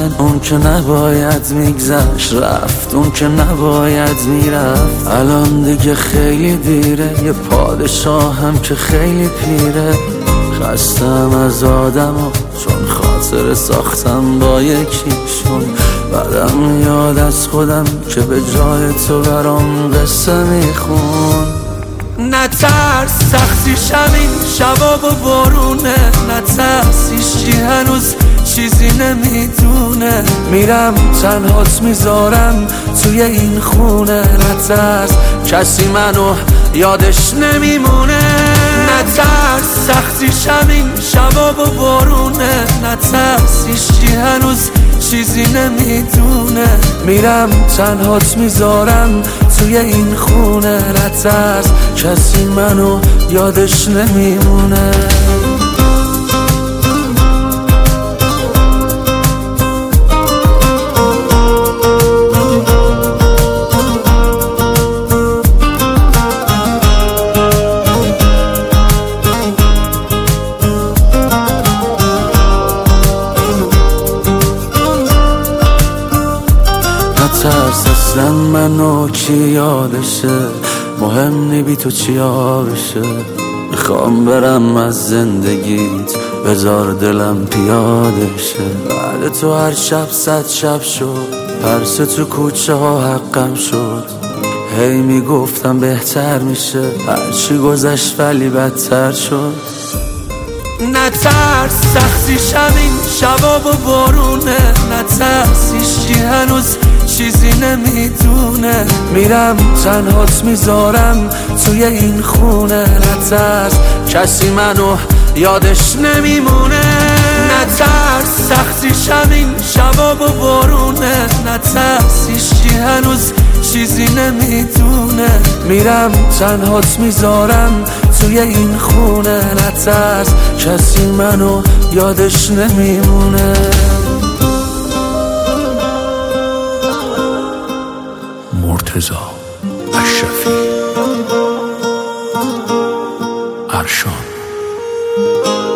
من اون که نباید میگذشت رفت، اون که نباید میرفت الان دیگه خیلی دیره. یه پادشاهم که خیلی پیره. خستم از آدم چون خاطر ساختم با یکیشون. بعدم میاد از خودم که به جای تو برام قصه میخون. نترس سختیش همین شباب و بارونه، نترس هیچکی هنوز چیزی نمیدونه. میرم تنهات میذارم توی این خونه. نترس کسی منو یادش نمیمونه. نترس سختیش همین شباب و بارونه، نترس هیچکی هنوز چیزی نمیدونه. میرم تنهات میذارم توی این خونه. نترس کسی منو یادش نمیمونه. نترس اصلا منو کی یادشه، مهم نی بی تو چیا بشه. میخوام برم از زندگیت بذار دلم پیاده شه. بعد تو هر شب 100 شب شد، پرس تو کوچه ها حقم شد. هی میگفتم بهتر میشه، هرچی گذشت ولی بدتر شد. نترس سختیش همین شباب و بارونه، نترس هیچکی هنوز چیزی نمیدونه. میرم تنهات میذارم توی این خونه. نترس کسی منو یادش نمیمونه. نترس سختیش همین شباب و بارونه، نترس هیچکی هنوز چیزی نمیدونه. میرم تنهات میذارم توی این خونه. نترس کسی منو یادش نمیمونه. مرتضی اشرفی، ارشان.